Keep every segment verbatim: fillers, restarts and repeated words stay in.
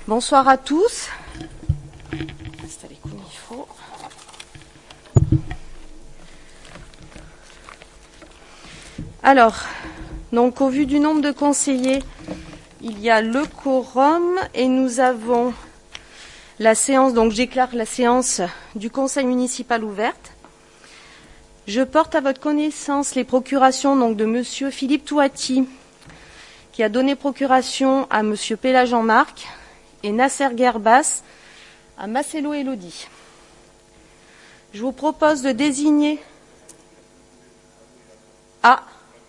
Bonsoir à tous. Installez comme il faut. Alors, donc au vu du nombre de conseillers, il y a le quorum et nous avons la séance, donc j'éclaire la séance du conseil municipal ouverte. Je porte à votre connaissance les procurations donc de monsieur Philippe Touati, qui a donné procuration à monsieur Pella Jean-Marc et Nasser Gerbas à Marcelo Elodie. Je vous propose de désigner... Ah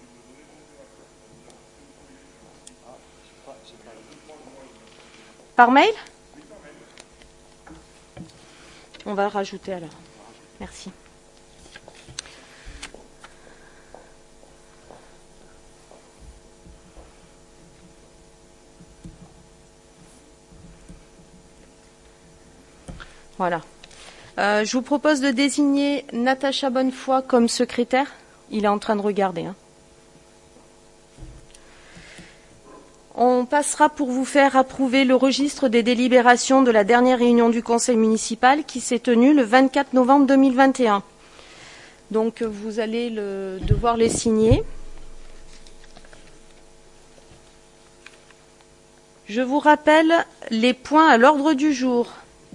Par mail? On va le rajouter alors. Merci. Voilà. Euh, je vous propose de désigner Natacha Bonnefoy comme secrétaire. Il est en train de regarder. Hein. On passera pour vous faire approuver le registre des délibérations de la dernière réunion du conseil municipal qui s'est tenue le vingt-quatre novembre deux mille vingt et un. Donc vous allez le, devoir les signer. Je vous rappelle les points à l'ordre du jour.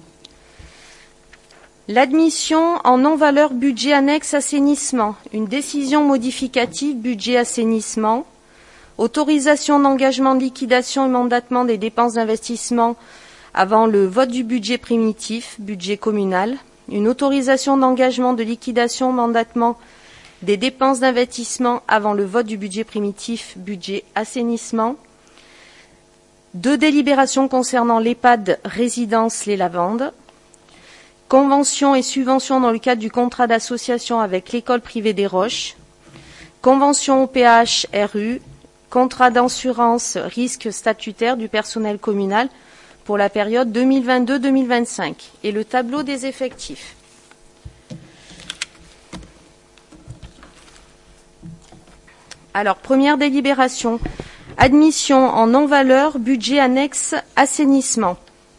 L'admission en non-valeur budget annexe assainissement, une décision modificative budget assainissement, autorisation d'engagement de liquidation et mandatement des dépenses d'investissement avant le vote du budget primitif, budget communal, une autorisation d'engagement de liquidation mandatement des dépenses d'investissement avant le vote du budget primitif, budget assainissement, deux délibérations concernant l'EHPAD résidence Les Lavandes, convention et subvention dans le cadre du contrat d'association avec l'école privée des Roches, convention O P H R U, contrat d'assurance risque statutaire du personnel communal pour la période deux mille vingt-deux à deux mille vingt-cinq et le tableau des effectifs. Alors, première délibération, admission en non-valeur, budget annexe assainissement.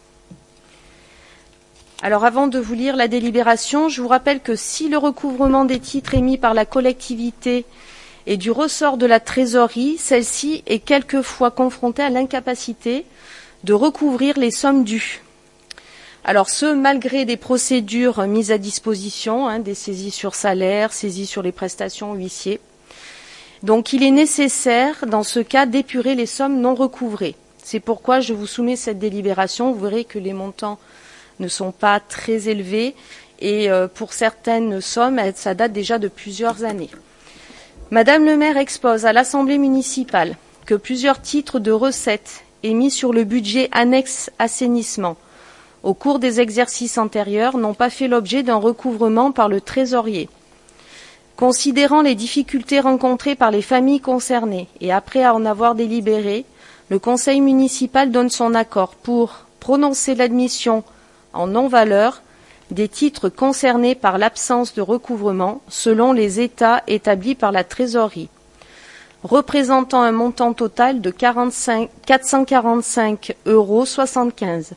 Alors, avant de vous lire la délibération, je vous rappelle que si le recouvrement des titres émis par la collectivité et du ressort de la trésorerie, celle-ci est quelquefois confrontée à l'incapacité de recouvrir les sommes dues. Alors ce, malgré des procédures mises à disposition, hein, des saisies sur salaire, saisies sur les prestations huissiers. Donc il est nécessaire, dans ce cas, d'épurer les sommes non recouvrées. C'est pourquoi je vous soumets cette délibération. Vous verrez que les montants ne sont pas très élevés et euh, pour certaines sommes, ça date déjà de plusieurs années. Madame le maire expose à l'Assemblée municipale que plusieurs titres de recettes émis sur le budget annexe assainissement au cours des exercices antérieurs n'ont pas fait l'objet d'un recouvrement par le trésorier. Considérant les difficultés rencontrées par les familles concernées et après en avoir délibéré, le conseil municipal donne son accord pour prononcer l'admission en non-valeur des titres concernés par l'absence de recouvrement selon les états établis par la trésorerie, représentant un montant total de quatre cent quarante-cinq euros soixante-quinze.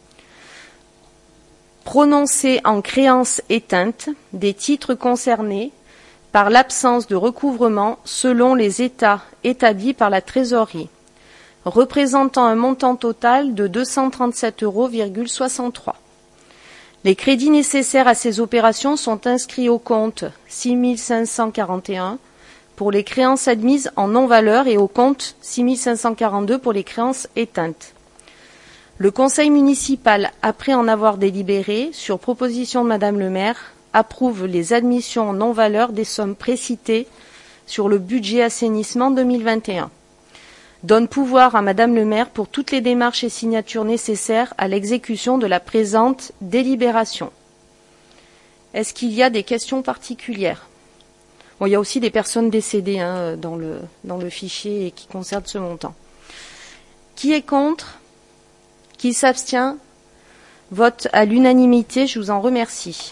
Prononcer en créance éteinte des titres concernés par l'absence de recouvrement selon les états établis par la trésorerie, représentant un montant total de deux cent trente-sept euros soixante-trois. Les crédits nécessaires à ces opérations sont inscrits au compte six mille cinq cent quarante et un pour les créances admises en non-valeur et au compte six mille cinq cent quarante-deux pour les créances éteintes. Le conseil municipal, après en avoir délibéré, sur proposition de madame le maire, approuve les admissions en non-valeur des sommes précitées sur le budget assainissement deux mille vingt et un. Donne pouvoir à madame le maire pour toutes les démarches et signatures nécessaires à l'exécution de la présente délibération. Est-ce qu'il y a des questions particulières? Bon, il y a aussi des personnes décédées hein, dans, le, dans le fichier et qui concernent ce montant. Qui est contre? Qui s'abstient? Vote à l'unanimité, je vous en remercie.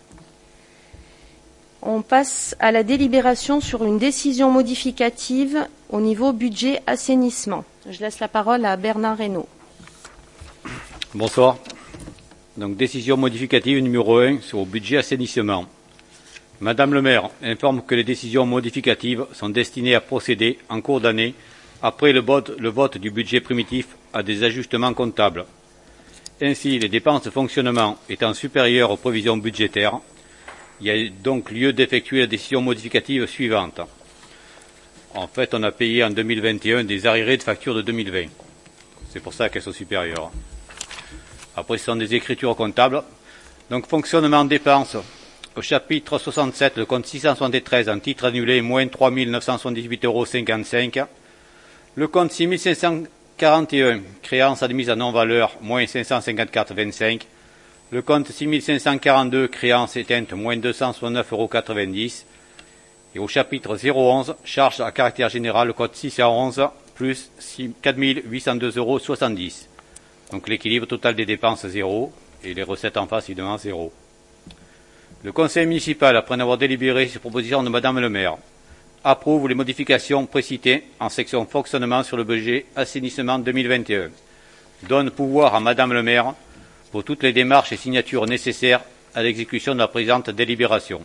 On passe à la délibération sur une décision modificative au niveau budget assainissement. Je laisse la parole à Bernard Reynaud. Bonsoir. Donc, décision modificative numéro un sur le budget assainissement. Madame le maire informe que les décisions modificatives sont destinées à procéder en cours d'année, après le vote, le vote du budget primitif, à des ajustements comptables. Ainsi, les dépenses de fonctionnement étant supérieures aux prévisions budgétaires, il y a donc lieu d'effectuer la décision modificative suivante. En fait, on a payé en deux mille vingt et un des arriérés de factures de deux mille vingt. C'est pour ça qu'elles sont supérieures. Après, ce sont des écritures comptables. Donc, fonctionnement dépenses. Au chapitre soixante-sept, le compte six cent soixante-treize en titre annulé, moins trois mille neuf cent soixante-dix-huit euros cinquante-cinq. Le compte six mille cinq cent quarante et un, créance admise à non-valeur, moins cinq cent cinquante-quatre virgule vingt-cinq. Le compte six mille cinq cent quarante-deux, créance éteinte, moins deux cent soixante-neuf euros quatre-vingt-dix. Et au chapitre zéro onze, charge à caractère général, le compte six cent onze, plus quatre mille huit cent deux euros soixante-dix. Donc l'équilibre total des dépenses zéro et les recettes en face évidemment zéro. Le conseil municipal, après en avoir délibéré sur proposition de Madame le maire, approuve les modifications précitées en section fonctionnement sur le budget assainissement deux mille vingt et un. Donne pouvoir à Madame le maire pour toutes les démarches et signatures nécessaires à l'exécution de la présente délibération.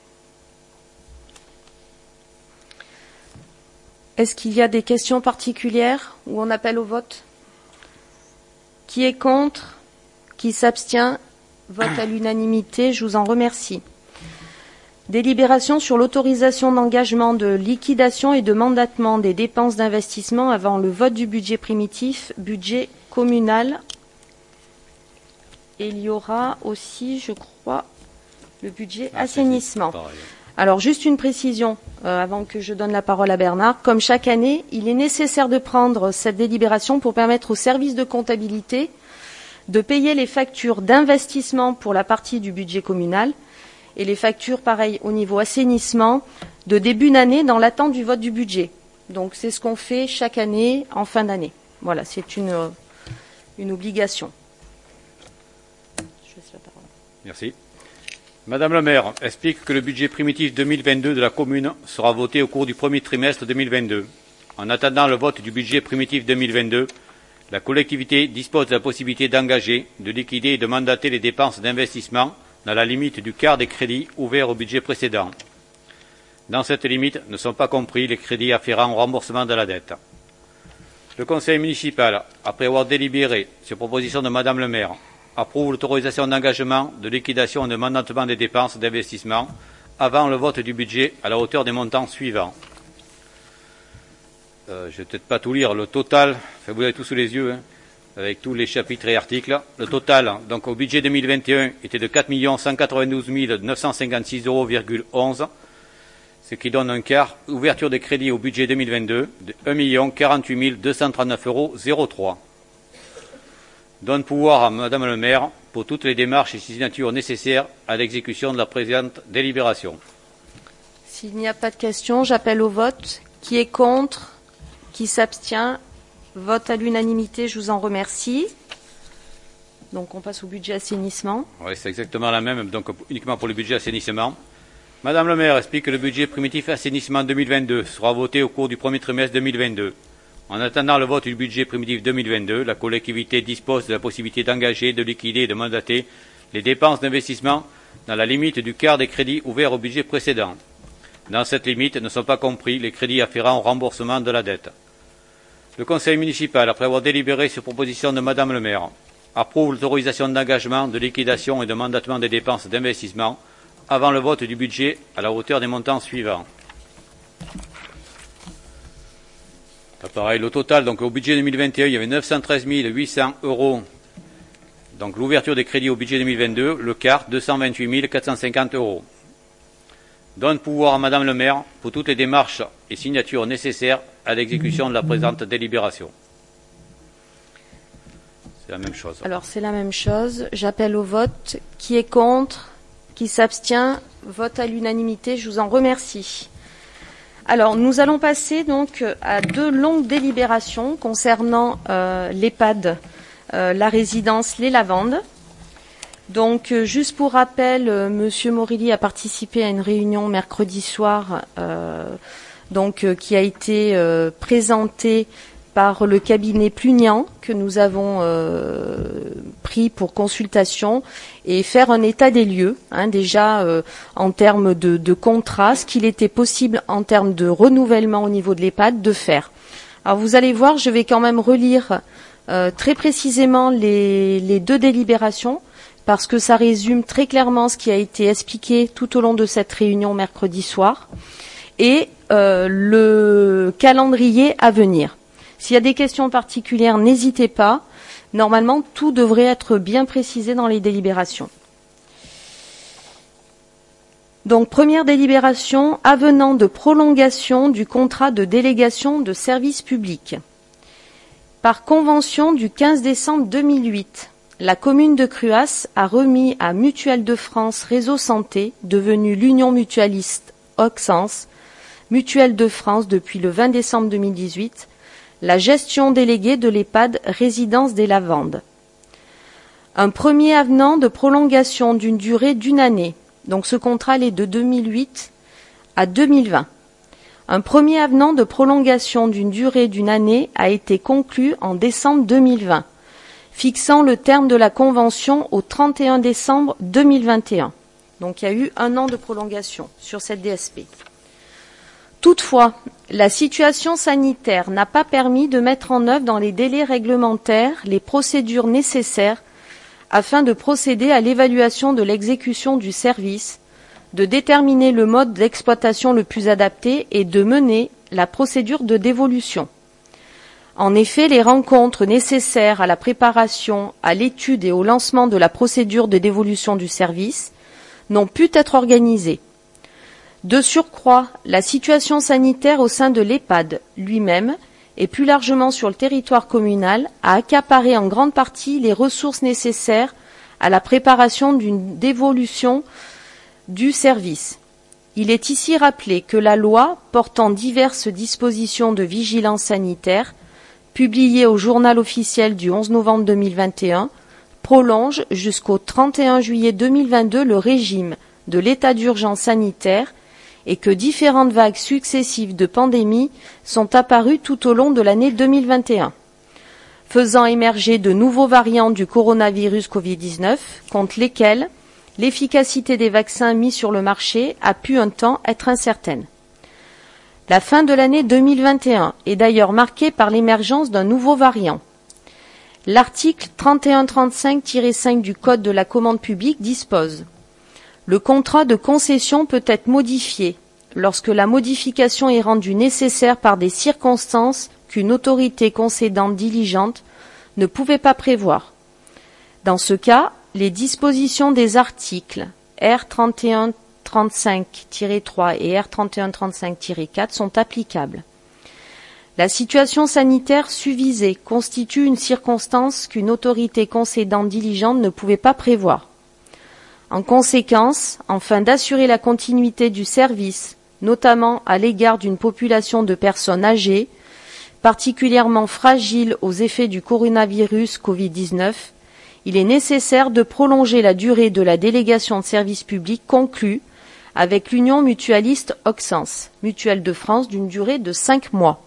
Est-ce qu'il y a des questions particulières ou on appelle au vote? Qui est contre? Qui s'abstient? Vote à l'unanimité. Je vous en remercie. Délibération sur l'autorisation d'engagement de liquidation et de mandatement des dépenses d'investissement avant le vote du budget primitif, budget communal. Et il y aura aussi, je crois, le budget ah, assainissement. Alors, juste une précision, euh, avant que je donne la parole à Bernard. Comme chaque année, il est nécessaire de prendre cette délibération pour permettre au service de comptabilité de payer les factures d'investissement pour la partie du budget communal et les factures, pareil, au niveau assainissement, de début d'année dans l'attente du vote du budget. Donc, c'est ce qu'on fait chaque année en fin d'année. Voilà, c'est une, euh, une obligation. Je laisse la parole. Merci. Madame le maire explique que le budget primitif deux mille vingt-deux de la commune sera voté au cours du premier trimestre deux mille vingt-deux. En attendant le vote du budget primitif deux mille vingt-deux, la collectivité dispose de la possibilité d'engager, de liquider et de mandater les dépenses d'investissement dans la limite du quart des crédits ouverts au budget précédent. Dans cette limite ne sont pas compris les crédits afférents au remboursement de la dette. Le conseil municipal, après avoir délibéré sur proposition de Madame le maire, approuve l'autorisation d'engagement, de liquidation et de mandatement des dépenses d'investissement avant le vote du budget à la hauteur des montants suivants. Euh, je ne vais peut-être pas tout lire. Le total, enfin, vous avez tout sous les yeux, hein, avec tous les chapitres et articles. Le total, donc au budget deux mille vingt et un, était de quatre millions cent quatre-vingt-douze mille neuf cent cinquante-six euros, onze, ce qui donne un quart. Ouverture des crédits au budget deux mille vingt-deux de un million quarante-huit mille deux cent trente-neuf euros, trois. Donne pouvoir à Madame le maire pour toutes les démarches et signatures nécessaires à l'exécution de la présente délibération. S'il n'y a pas de questions, j'appelle au vote. Qui est contre? Qui s'abstient? Vote à l'unanimité, je vous en remercie. Donc on passe au budget assainissement. Oui, c'est exactement la même, donc uniquement pour le budget assainissement. Madame le maire explique que le budget primitif assainissement deux mille vingt-deux sera voté au cours du premier trimestre deux mille vingt-deux. En attendant le vote du budget primitif deux mille vingt-deux, la collectivité dispose de la possibilité d'engager, de liquider et de mandater les dépenses d'investissement dans la limite du quart des crédits ouverts au budget précédent. Dans cette limite ne sont pas compris les crédits afférents au remboursement de la dette. Le conseil municipal, après avoir délibéré sur proposition de Madame le maire, approuve l'autorisation d'engagement, de liquidation et de mandatement des dépenses d'investissement avant le vote du budget à la hauteur des montants suivants. Pareil, le total, donc au budget deux mille vingt et un, il y avait neuf cent treize mille huit cents euros. Donc l'ouverture des crédits au budget deux mille vingt-deux, le quart, deux cent vingt-huit mille quatre cent cinquante euros. Donne pouvoir à Madame le maire pour toutes les démarches et signatures nécessaires à l'exécution de la présente délibération. C'est la même chose. Alors c'est la même chose. J'appelle au vote. Qui est contre? Qui s'abstient? Vote à l'unanimité. Je vous en remercie. Alors nous allons passer donc à deux longues délibérations concernant euh, l'EHPAD, euh, la résidence Les Lavandes. Donc, euh, juste pour rappel, euh, Monsieur Morilly a participé à une réunion mercredi soir, euh, donc euh, qui a été euh, présentée par le cabinet Plugnan que nous avons euh, pris pour consultation et faire un état des lieux, hein, déjà euh, en termes de, de contrat, ce qu'il était possible en termes de renouvellement au niveau de l'EHPAD de faire. Alors vous allez voir, je vais quand même relire euh, très précisément les, les deux délibérations parce que ça résume très clairement ce qui a été expliqué tout au long de cette réunion mercredi soir et euh, le calendrier à venir. S'il y a des questions particulières, n'hésitez pas. Normalement, tout devrait être bien précisé dans les délibérations. Donc, première délibération, avenant de prolongation du contrat de délégation de service public. Par convention du quinze décembre deux mille huit, la commune de Cruas a remis à Mutuelle de France Réseau Santé, devenue l'Union mutualiste Auxances, Mutuelle de France depuis le vingt décembre deux mille dix-huit, la gestion déléguée de l'EHPAD Résidence des Lavandes. Un premier avenant de prolongation d'une durée d'une année. Donc ce contrat est de deux mille huit à deux mille vingt. Un premier avenant de prolongation d'une durée d'une année a été conclu en décembre deux mille vingt, fixant le terme de la convention au trente et un décembre deux mille vingt et un. Donc il y a eu un an de prolongation sur cette D S P. Toutefois, la situation sanitaire n'a pas permis de mettre en œuvre dans les délais réglementaires les procédures nécessaires afin de procéder à l'évaluation de l'exécution du service, de déterminer le mode d'exploitation le plus adapté et de mener la procédure de dévolution. En effet, les rencontres nécessaires à la préparation, à l'étude et au lancement de la procédure de dévolution du service n'ont pu être organisées. De surcroît, la situation sanitaire au sein de l'EHPAD lui-même et plus largement sur le territoire communal a accaparé en grande partie les ressources nécessaires à la préparation d'une dévolution du service. Il est ici rappelé que la loi portant diverses dispositions de vigilance sanitaire, publiée au journal officiel du onze novembre deux mille vingt et un, prolonge jusqu'au trente et un juillet deux mille vingt-deux le régime de l'état d'urgence sanitaire et que différentes vagues successives de pandémie sont apparues tout au long de l'année deux mille vingt et un, faisant émerger de nouveaux variants du coronavirus Covid dix-neuf, contre lesquels l'efficacité des vaccins mis sur le marché a pu un temps être incertaine. La fin de l'année deux mille vingt et un est d'ailleurs marquée par l'émergence d'un nouveau variant. L'article trente et un trente-cinq tiret cinq du Code de la commande publique dispose: le contrat de concession peut être modifié lorsque la modification est rendue nécessaire par des circonstances qu'une autorité concédante diligente ne pouvait pas prévoir. Dans ce cas, les dispositions des articles R trente et un trente-cinq tiret trois et R trente et un trente-cinq tiret quatre sont applicables. La situation sanitaire susvisée constitue une circonstance qu'une autorité concédante diligente ne pouvait pas prévoir. En conséquence, afin d'assurer la continuité du service, notamment à l'égard d'une population de personnes âgées, particulièrement fragiles aux effets du coronavirus Covid dix-neuf, il est nécessaire de prolonger la durée de la délégation de service public conclue avec l'Union mutualiste Auxances, Mutuelle de France, d'une durée de cinq mois.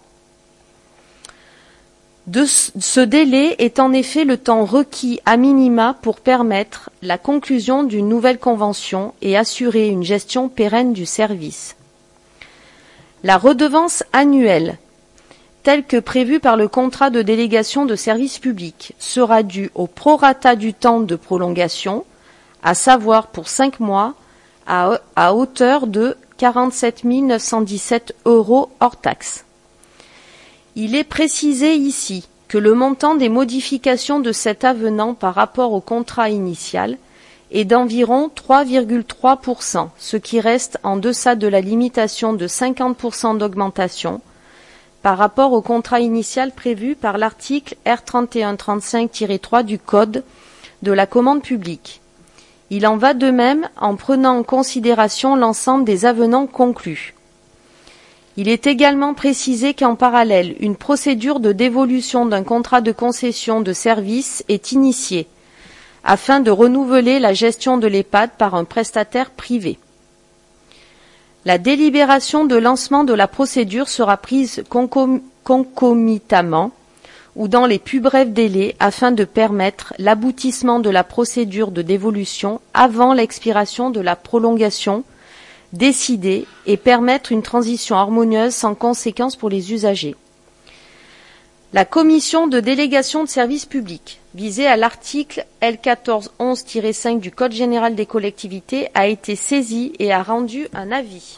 De ce délai est en effet le temps requis à minima pour permettre la conclusion d'une nouvelle convention et assurer une gestion pérenne du service. La redevance annuelle, telle que prévue par le contrat de délégation de service public, sera due au prorata du temps de prolongation, à savoir pour cinq mois, à, à hauteur de quarante-sept mille neuf cent dix-sept euros hors taxe. Il est précisé ici que le montant des modifications de cet avenant par rapport au contrat initial est d'environ trois virgule trois pour cent, ce qui reste en deçà de la limitation de cinquante pour cent d'augmentation par rapport au contrat initial prévu par l'article R trente et un trente-cinq tiret trois du Code de la commande publique. Il en va de même en prenant en considération l'ensemble des avenants conclus. Il est également précisé qu'en parallèle, une procédure de dévolution d'un contrat de concession de service est initiée, afin de renouveler la gestion de l'EHPAD par un prestataire privé. La délibération de lancement de la procédure sera prise concomitamment ou dans les plus brefs délais afin de permettre l'aboutissement de la procédure de dévolution avant l'expiration de la prolongation décidée et permettre une transition harmonieuse sans conséquence pour les usagers. La commission de délégation de services publics, visée à l'article L quatorze onze tiret cinq du Code général des collectivités, a été saisie et a rendu un avis.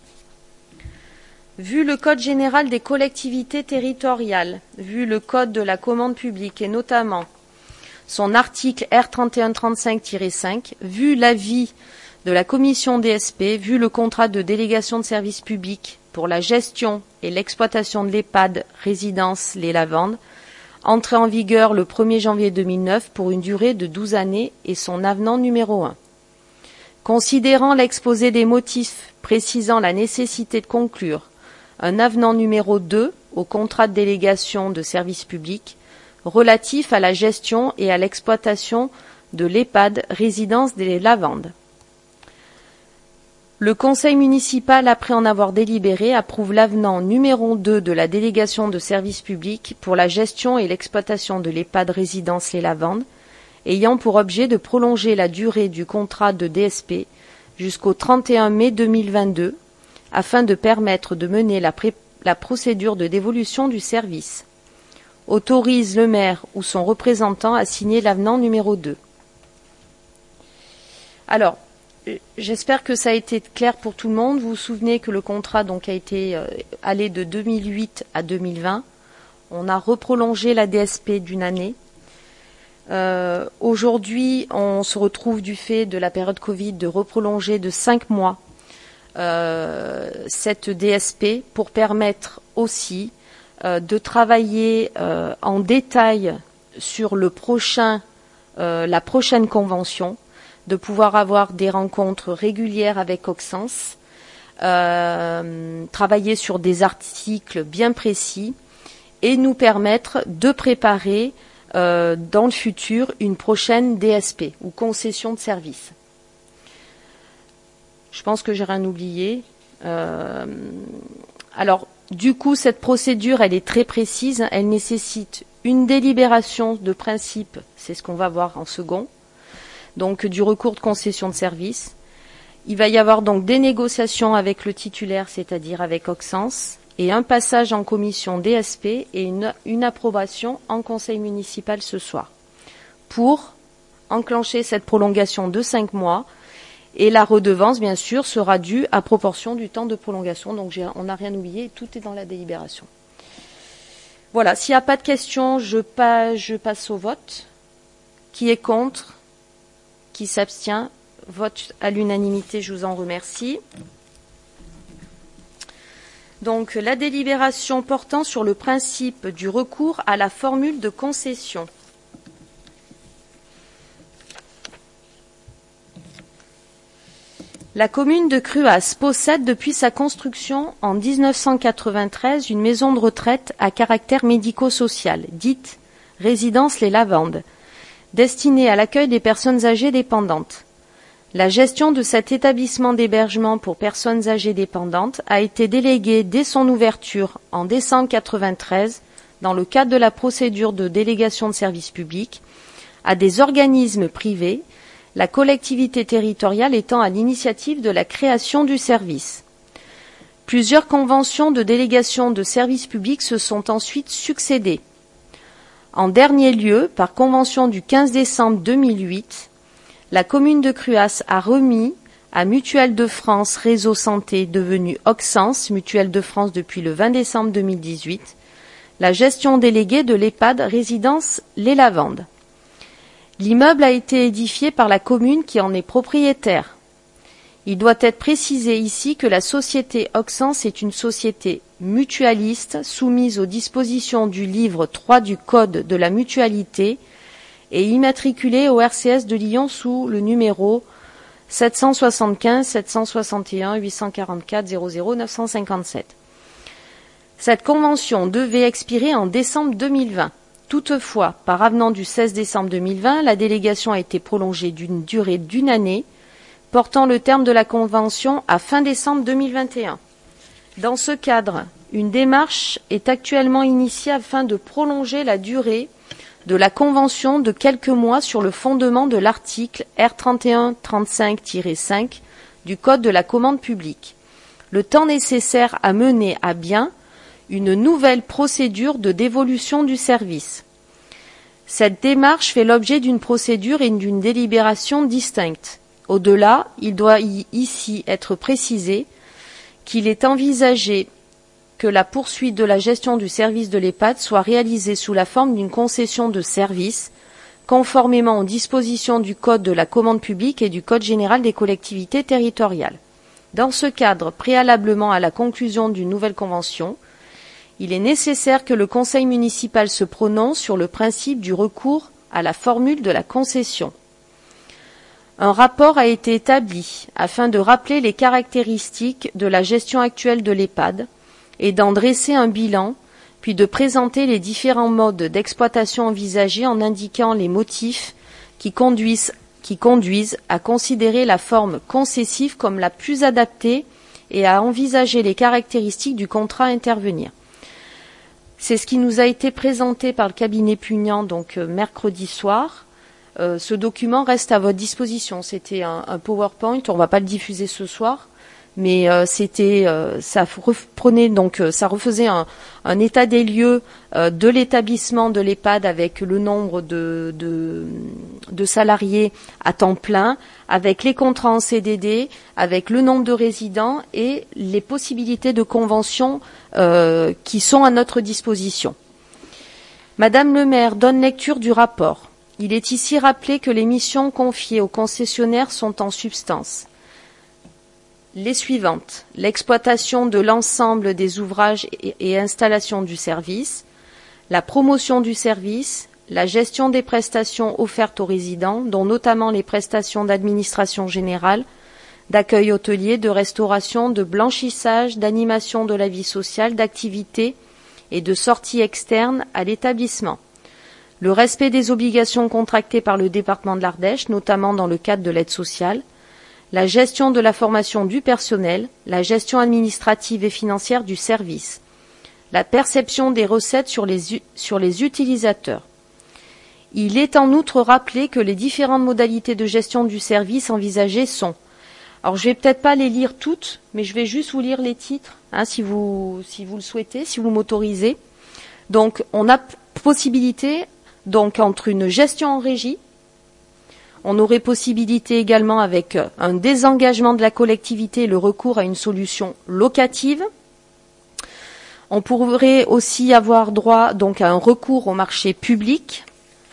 Vu le Code général des collectivités territoriales, vu le Code de la commande publique et notamment son article R trente et un trente-cinq tiret cinq, vu l'avis de la commission D S P, vu le contrat de délégation de services publics pour la gestion et l'exploitation de l'EHPAD résidence Les Lavandes, entré en vigueur le premier janvier deux mille neuf pour une durée de douze années et son avenant numéro un. Considérant l'exposé des motifs précisant la nécessité de conclure un avenant numéro deux au contrat de délégation de services publics relatif à la gestion et à l'exploitation de l'EHPAD résidence des Lavandes. Le conseil municipal, après en avoir délibéré, approuve l'avenant numéro deux de la délégation de services publics pour la gestion et l'exploitation de l'EHPAD résidence Les Lavandes, ayant pour objet de prolonger la durée du contrat de D S P jusqu'au trente et un mai deux mille vingt-deux, afin de permettre de mener la, pré- la procédure de dévolution du service. Autorise le maire ou son représentant à signer l'avenant numéro deux. Alors, j'espère que ça a été clair pour tout le monde. Vous vous souvenez que le contrat donc a été euh, allé de deux mille huit à deux mille vingt. On a reprolongé la D S P d'une année. Euh, aujourd'hui, on se retrouve du fait de la période Covid de reprolonger de cinq mois euh, cette D S P pour permettre aussi euh, de travailler euh, en détail sur le prochain, euh, la prochaine convention, de pouvoir avoir des rencontres régulières avec Auxances, euh, travailler sur des articles bien précis et nous permettre de préparer euh, dans le futur une prochaine D S P ou concession de service. Je pense que j'ai rien oublié. Euh, alors, du coup, cette procédure, elle est très précise. Elle nécessite une délibération de principe, c'est ce qu'on va voir en second, donc du recours de concession de service. Il va y avoir donc des négociations avec le titulaire, c'est-à-dire avec Auxances, et un passage en commission D S P et une, une approbation en conseil municipal ce soir pour enclencher cette prolongation de cinq mois. Et la redevance, bien sûr, sera due à proportion du temps de prolongation. Donc, j'ai, on n'a rien oublié, tout est dans la délibération. Voilà, s'il n'y a pas de questions, je, pas, je passe au vote. Qui est contre ? Qui s'abstient ? Vote à l'unanimité, je vous en remercie. Donc, la délibération portant sur le principe du recours à la formule de concession. La commune de Cruas possède depuis sa construction en dix-neuf cent quatre-vingt-treize une maison de retraite à caractère médico-social, dite résidence Les Lavandes, destinée à l'accueil des personnes âgées dépendantes. La gestion de cet établissement d'hébergement pour personnes âgées dépendantes a été déléguée dès son ouverture en décembre quatre-vingt-treize, dans le cadre de la procédure de délégation de services publics, à des organismes privés, la collectivité territoriale étant à l'initiative de la création du service. Plusieurs conventions de délégation de services publics se sont ensuite succédées. En dernier lieu, par convention du quinze décembre deux mille huit, la commune de Cruas a remis à Mutuelle de France Réseau Santé, devenue Auxances, Mutuelle de France depuis le vingt décembre deux mille dix-huit, la gestion déléguée de l'EHPAD résidence Les Lavandes. L'immeuble a été édifié par la commune qui en est propriétaire. Il doit être précisé ici que la société Auxances est une société mutualiste soumise aux dispositions du livre trois du Code de la mutualité et immatriculée au R C S de Lyon sous le numéro sept cent soixante-quinze sept cent soixante et un huit cent quarante-quatre zéro zéro neuf cent cinquante-sept. Cette convention devait expirer en décembre deux mille vingt. Toutefois, par avenant du seize décembre deux mille vingt, la délégation a été prolongée d'une durée d'une année, portant le terme de la convention à fin décembre deux mille vingt et un. Dans ce cadre, une démarche est actuellement initiée afin de prolonger la durée de la convention de quelques mois sur le fondement de l'article R trente et un trente-cinq tiret cinq du Code de la commande publique, le temps nécessaire à mener à bien une nouvelle procédure de dévolution du service. Cette démarche fait l'objet d'une procédure et d'une délibération distinctes. Au-delà, il doit y, ici être précisé qu'il est envisagé que la poursuite de la gestion du service de l'EHPAD soit réalisée sous la forme d'une concession de service, conformément aux dispositions du Code de la commande publique et du Code général des collectivités territoriales. Dans ce cadre, préalablement à la conclusion d'une nouvelle convention, il est nécessaire que le Conseil municipal se prononce sur le principe du recours à la formule de la concession. Un rapport a été établi afin de rappeler les caractéristiques de la gestion actuelle de l'EHPAD et d'en dresser un bilan, puis de présenter les différents modes d'exploitation envisagés en indiquant les motifs qui conduisent, qui conduisent à considérer la forme concessive comme la plus adaptée et à envisager les caractéristiques du contrat à intervenir. C'est ce qui nous a été présenté par le cabinet Pugnant donc euh, mercredi soir. Euh, ce document reste à votre disposition. C'était un, un PowerPoint, on ne va pas le diffuser ce soir, mais euh, c'était, euh, ça reprenait donc, euh, ça refaisait un, un état des lieux euh, de l'établissement de l'EHPAD avec le nombre de, de, de salariés à temps plein, avec les contrats en C D D, avec le nombre de résidents et les possibilités de convention euh, qui sont à notre disposition. Madame le maire donne lecture du rapport. Il est ici rappelé que les missions confiées aux concessionnaires sont en substance les suivantes: l'exploitation de l'ensemble des ouvrages et, et installations du service, la promotion du service, la gestion des prestations offertes aux résidents, dont notamment les prestations d'administration générale, d'accueil hôtelier, de restauration, de blanchissage, d'animation de la vie sociale, d'activités et de sorties externes à l'établissement. Le respect des obligations contractées par le département de l'Ardèche, notamment dans le cadre de l'aide sociale, la gestion de la formation du personnel, la gestion administrative et financière du service, la perception des recettes sur les, sur les utilisateurs. Il est en outre rappelé que les différentes modalités de gestion du service envisagées sont, alors je vais peut-être pas les lire toutes, mais je vais juste vous lire les titres, hein, si vous, si vous le souhaitez, si vous m'autorisez. Donc, on a possibilité, donc, entre une gestion en régie, on aurait possibilité également avec un désengagement de la collectivité et le recours à une solution locative. On pourrait aussi avoir droit donc à un recours au marché public,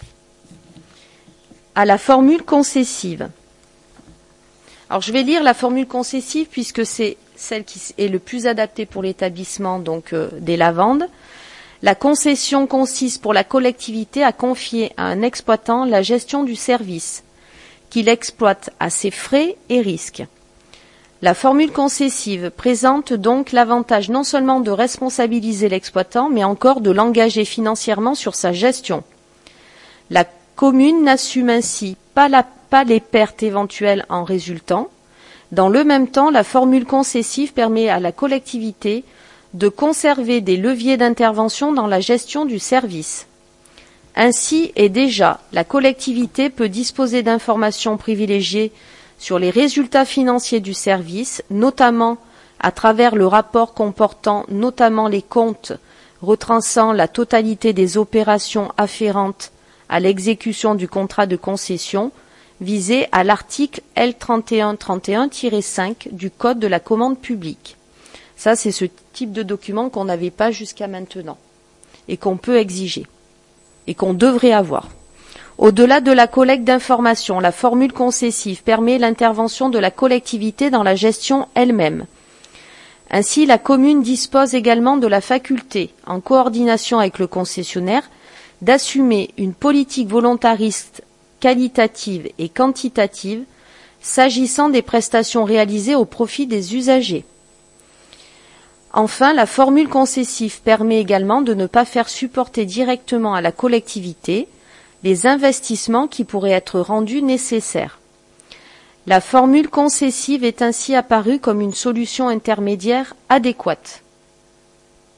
à la formule concessive. Alors je vais lire la formule concessive puisque c'est celle qui est le plus adaptée pour l'établissement donc euh, des lavandes. La concession consiste pour la collectivité à confier à un exploitant la gestion du service qu'il exploite à ses frais et risques. La formule concessive présente donc l'avantage non seulement de responsabiliser l'exploitant, mais encore de l'engager financièrement sur sa gestion. La commune n'assume ainsi pas, la, pas les pertes éventuelles en résultant. Dans le même temps, la formule concessive permet à la collectivité de conserver des leviers d'intervention dans la gestion du service. Ainsi et déjà, la collectivité peut disposer d'informations privilégiées sur les résultats financiers du service, notamment à travers le rapport comportant notamment les comptes retraçant la totalité des opérations afférentes à l'exécution du contrat de concession visé à l'article L trente et un trente et un tiret cinq du Code de la commande publique. Ça, c'est ce type de document qu'on n'avait pas jusqu'à maintenant et qu'on peut exiger et qu'on devrait avoir. Au-delà de la collecte d'informations, la formule concessive permet l'intervention de la collectivité dans la gestion elle-même. Ainsi, la commune dispose également de la faculté, en coordination avec le concessionnaire, d'assumer une politique volontariste qualitative et quantitative s'agissant des prestations réalisées au profit des usagers. Enfin, la formule concessive permet également de ne pas faire supporter directement à la collectivité les investissements qui pourraient être rendus nécessaires. La formule concessive est ainsi apparue comme une solution intermédiaire adéquate.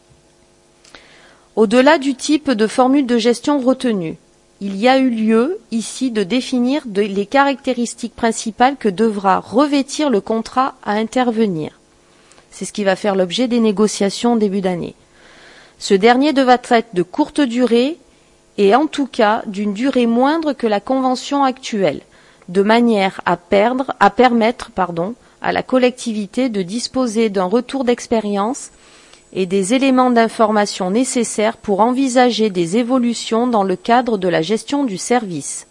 Au-delà du type de formule de gestion retenue, il y a eu lieu ici de définir de, les caractéristiques principales que devra revêtir le contrat à intervenir. C'est ce qui va faire l'objet des négociations en début d'année. Ce dernier devra être de courte durée et en tout cas d'une durée moindre que la convention actuelle, de manière à, perdre, à permettre pardon, à la collectivité de disposer d'un retour d'expérience et des éléments d'information nécessaires pour envisager des évolutions dans le cadre de la gestion du service.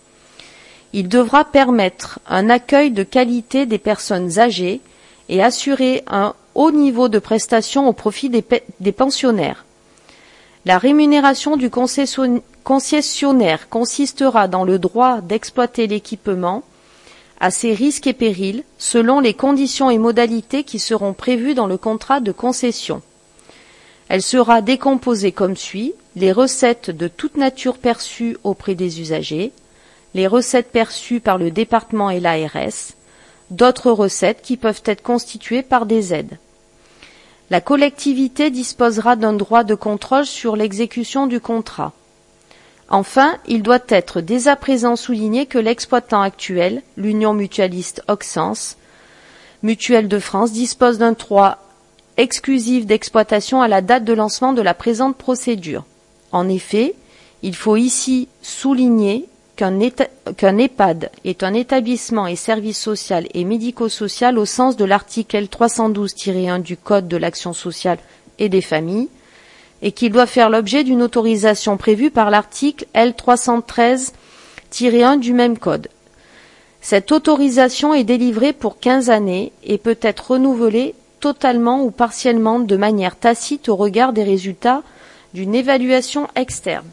Il devra permettre un accueil de qualité des personnes âgées et assurer un haut niveau de prestation au profit des, pe- des pensionnaires. La rémunération du concessionnaire consistera dans le droit d'exploiter l'équipement à ses risques et périls selon les conditions et modalités qui seront prévues dans le contrat de concession. Elle sera décomposée comme suit: les recettes de toute nature perçues auprès des usagers, les recettes perçues par le département et l'A R S, d'autres recettes qui peuvent être constituées par des aides. La collectivité disposera d'un droit de contrôle sur l'exécution du contrat. Enfin, il doit être dès à présent souligné que l'exploitant actuel, l'Union mutualiste Auxances, Mutuelle de France, dispose d'un droit exclusif d'exploitation à la date de lancement de la présente procédure. En effet, il faut ici souligner qu'un, éta- qu'un EHPAD est un établissement et service social et médico-social au sens de l'article L trois cent douze tiret un du Code de l'action sociale et des familles, et qu'il doit faire l'objet d'une autorisation prévue par l'article L trois cent treize tiret un du même code. Cette autorisation est délivrée pour quinze années et peut être renouvelée totalement ou partiellement de manière tacite au regard des résultats d'une évaluation externe.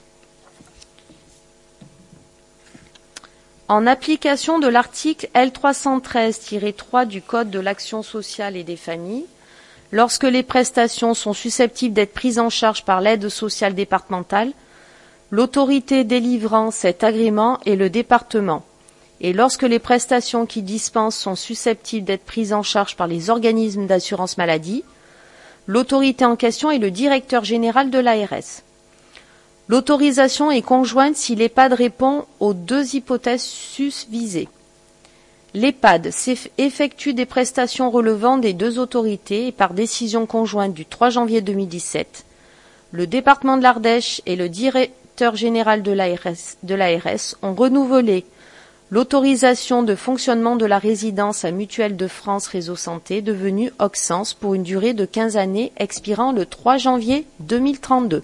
En application de l'article L trois cent treize tiret trois du Code de l'action sociale et des familles, lorsque les prestations sont susceptibles d'être prises en charge par l'aide sociale départementale, l'autorité délivrant cet agrément est le département. Et lorsque les prestations qu'il dispense sont susceptibles d'être prises en charge par les organismes d'assurance maladie, l'autorité en question est le directeur général de l'A R S. L'autorisation est conjointe si l'EHPAD répond aux deux hypothèses susvisées. L'EHPAD effectue des prestations relevant des deux autorités et par décision conjointe du trois janvier deux mille dix-sept, le département de l'Ardèche et le directeur général de l'A R S, de l'A R S ont renouvelé l'autorisation de fonctionnement de la résidence à Mutuelle de France Réseau Santé, devenue Auxances, pour une durée de quinze années expirant le trois janvier deux mille trente-deux.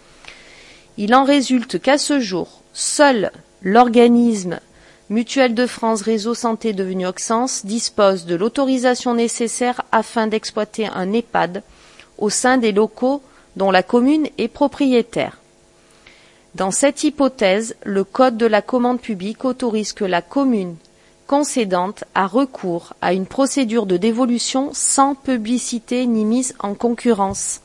Il en résulte qu'à ce jour, seul l'organisme Mutuelle de France Réseau Santé, devenu Auxances, dispose de l'autorisation nécessaire afin d'exploiter un EHPAD au sein des locaux dont la commune est propriétaire. Dans cette hypothèse, le Code de la commande publique autorise que la commune concédante a recours à une procédure de dévolution sans publicité ni mise en concurrence.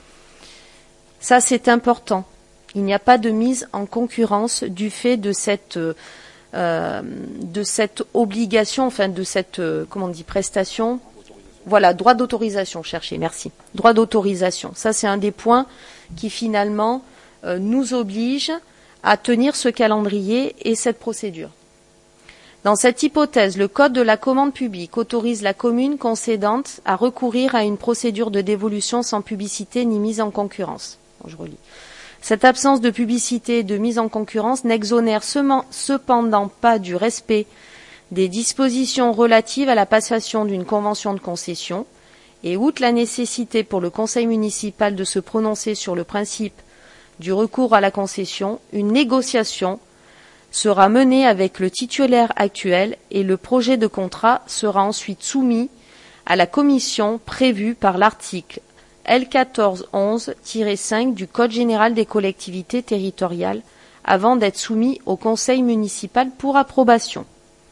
Ça, c'est important. Il n'y a pas de mise en concurrence du fait de cette, euh, de cette obligation, enfin de cette, euh, comment on dit, prestation. Voilà, droit d'autorisation, cherchez, merci. Droit d'autorisation. Ça, c'est un des points qui finalement euh, nous oblige à tenir ce calendrier et cette procédure. Dans cette hypothèse, le Code de la commande publique autorise la commune concédante à recourir à une procédure de dévolution sans publicité ni mise en concurrence. Bon, je relis. Cette absence de publicité et de mise en concurrence n'exonère cependant pas du respect des dispositions relatives à la passation d'une convention de concession, et outre la nécessité pour le conseil municipal de se prononcer sur le principe du recours à la concession, une négociation sera menée avec le titulaire actuel et le projet de contrat sera ensuite soumis à la commission prévue par l'article L quatorze onze tiret cinq du Code général des collectivités territoriales avant d'être soumis au conseil municipal pour approbation.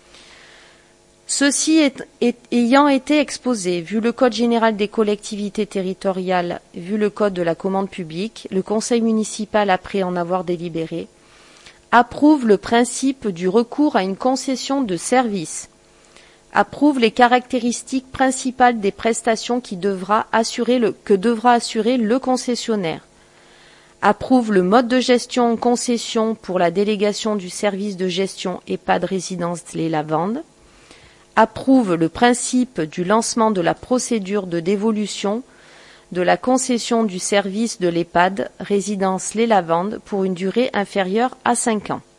Ceci est, est, ayant été exposé, vu le Code général des collectivités territoriales, vu le Code de la commande publique, le conseil municipal, après en avoir délibéré, approuve le principe du recours à une concession de service, approuve les caractéristiques principales des prestations qui devra assurer le, que devra assurer le concessionnaire, approuve le mode de gestion en concession pour la délégation du service de gestion EHPAD Résidence Les Lavandes, approuve le principe du lancement de la procédure de dévolution de la concession du service de l'EHPAD Résidence Les Lavandes pour une durée inférieure à cinq ans.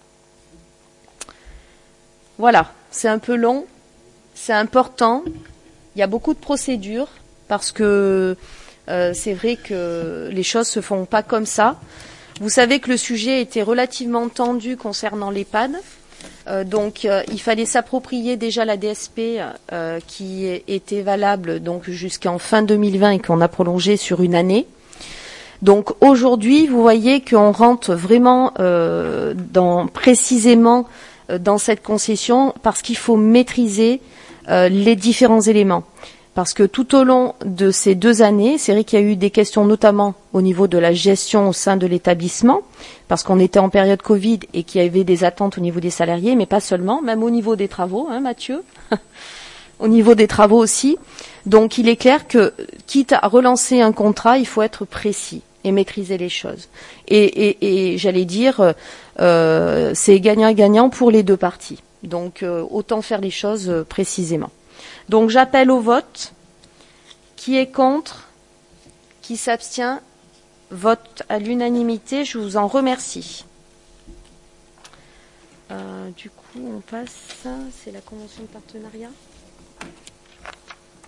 Voilà, c'est un peu long, c'est important, il y a beaucoup de procédures parce que euh, c'est vrai que les choses se font pas comme ça. Vous savez que le sujet était relativement tendu concernant l'EHPAD. Euh, donc euh, il fallait s'approprier déjà la D S P euh, qui était valable donc jusqu'en fin deux mille vingt et qu'on a prolongé sur une année. Donc aujourd'hui, vous voyez qu'on rentre vraiment euh, dans, précisément euh, dans cette concession parce qu'il faut maîtriser euh, les différents éléments. Parce que tout au long de ces deux années, c'est vrai qu'il y a eu des questions notamment au niveau de la gestion au sein de l'établissement, parce qu'on était en période Covid et qu'il y avait des attentes au niveau des salariés, mais pas seulement, même au niveau des travaux, hein, Mathieu, au niveau des travaux aussi. Donc il est clair que, quitte à relancer un contrat, il faut être précis et maîtriser les choses. Et, et, et j'allais dire, euh, c'est gagnant-gagnant pour les deux parties. Donc euh, autant faire les choses euh, précisément. Donc j'appelle au vote. Qui est contre? Qui s'abstient? Vote à l'unanimité. Je vous en remercie. Euh, du coup, on passe. C'est la convention de partenariat.